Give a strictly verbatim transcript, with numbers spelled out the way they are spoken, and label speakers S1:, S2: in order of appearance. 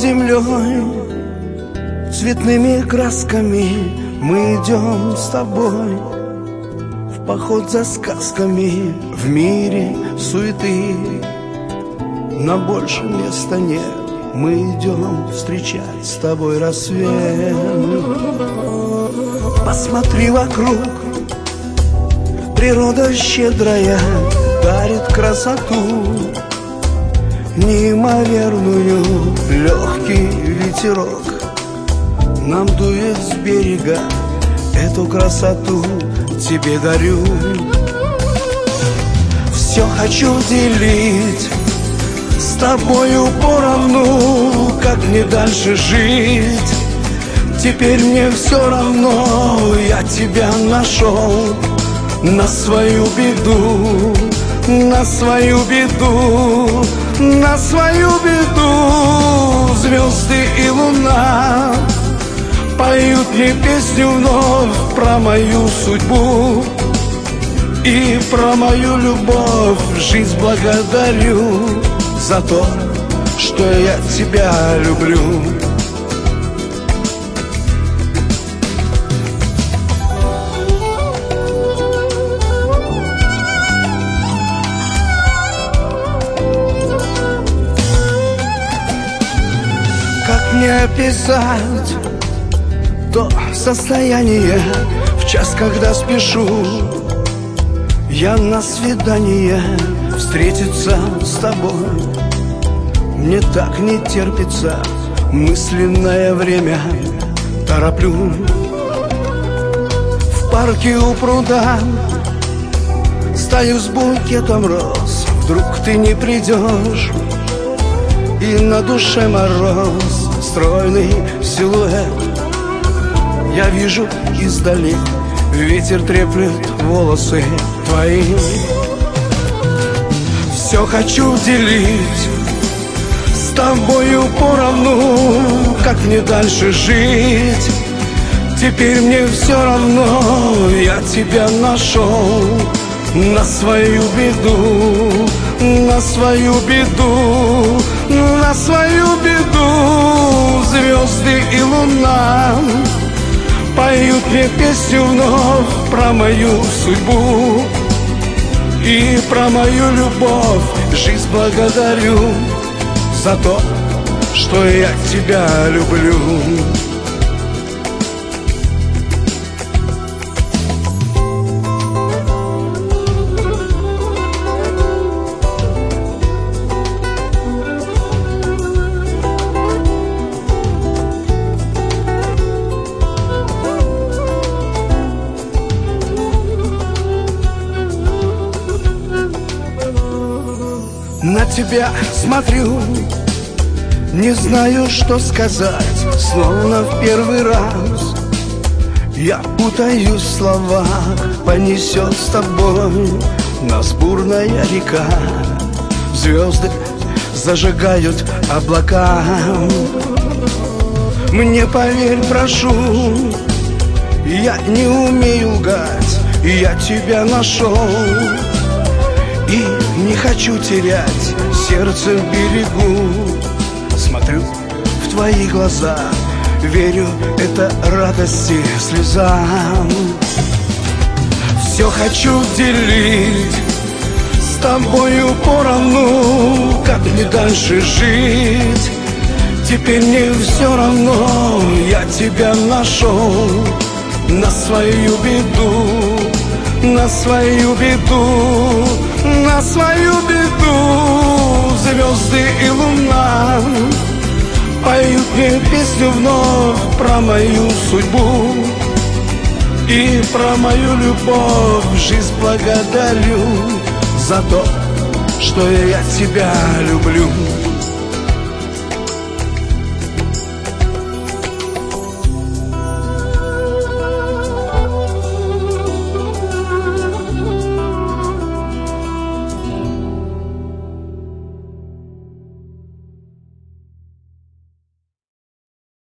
S1: землей, цветными красками мы идем с тобой в поход за сказками. В мире суеты нам больше места нет, мы идем встречать с тобой рассвет. Посмотри вокруг, природа щедрая дарит красоту неимоверную. Легкий ветерок нам дует с берега, эту красоту тебе дарю. Все хочу делить с тобою поровну, как мне дальше жить. Теперь мне все равно, я тебя нашел на свою беду, на свою беду, на свою беду. Звезды и луна поют мне песню вновь про мою судьбу и про мою любовь. Жизнь благодарю за то, что я тебя люблю. Как мне описать то состояние в час, когда спешу я на свидание встретиться с тобой? Мне так не терпится, мысленное время тороплю. В парке у пруда стою с букетом роз, вдруг ты не придешь, и на душе мороз. Стройный силуэт я вижу издали, ветер треплет волосы твои. Все хочу делить с тобою поровну, как мне дальше жить. Теперь мне все равно, я тебя нашел на свою беду, на свою беду, на свою беду. Звезды и луна поют мне песню вновь про мою судьбу и про мою любовь. Жизнь благодарю за то, что я тебя люблю. На тебя смотрю, не знаю, что сказать, словно в первый раз. Я путаюсь в словах, понесет с тобой нас бурная река. Звезды зажигают облака. Мне поверь, прошу, я не умею лгать, я тебя нашел и не хочу терять сердце в берегу. Смотрю в твои глаза, верю, это радости слезам. Все хочу делить с тобою поровну, как мне дальше жить. Теперь мне все равно, я тебя нашел на свою беду, на свою беду, на свою беду. Звезды и луна поют мне песню вновь про мою судьбу и про мою любовь. Жизнь благодарю за то, что я тебя люблю.